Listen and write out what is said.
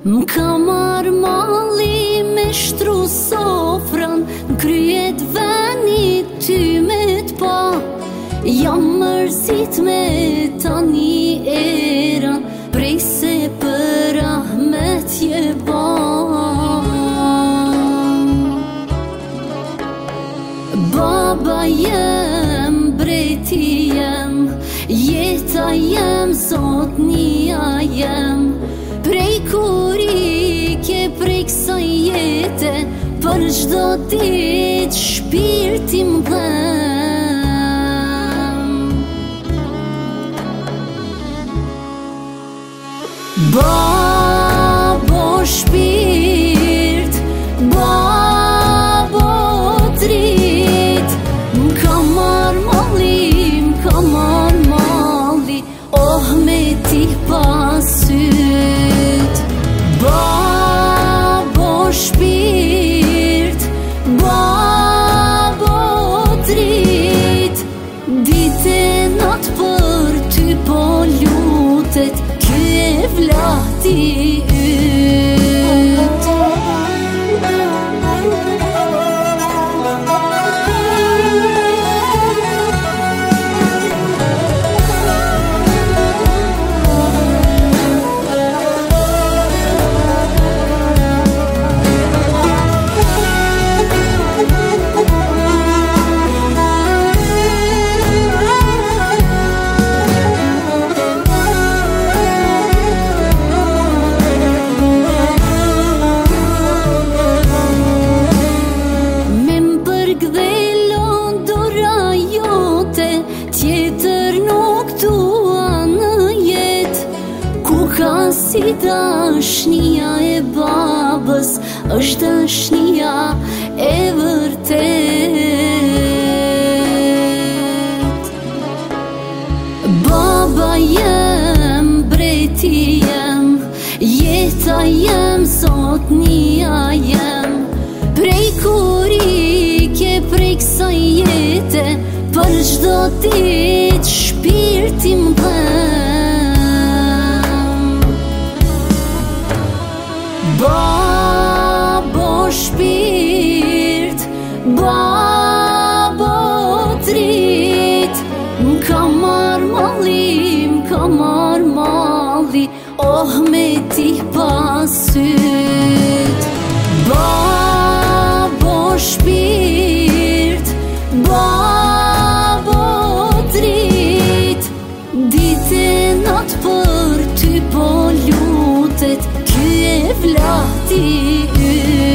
M'ka marr malli me shtru sofran, n'kryet venit ty me t'pa. Jam mërzit me tani eran, prej se për rahmet je ban. Baba jem, breti jem, jeta jem, zotnia jem. Prej kur ike, prej kësaj jete, për çdo ditë shpirti m'dhem. Babo shpirt, babo drit, m'ka marr malli, m'ka marr malli, oh me ti pasyt. Babo shpirt, babo drit, dite nat për ty po lutet, ky e vlahti yt. Si dashnia e babës, është dashnia e vërtet. Baba jem, breti jem, jeta jem, zotnia jem. Prej kur ike, prej kësaj jete, për çdo ditë shpirti m'dhem. Babo shpirt, babo drit, m'ka marr malli, m'ka marr malli, oh me ti pasyt. Babo shpirt, babo drit, dite nat për ty po lutet, ky e vlahti yt.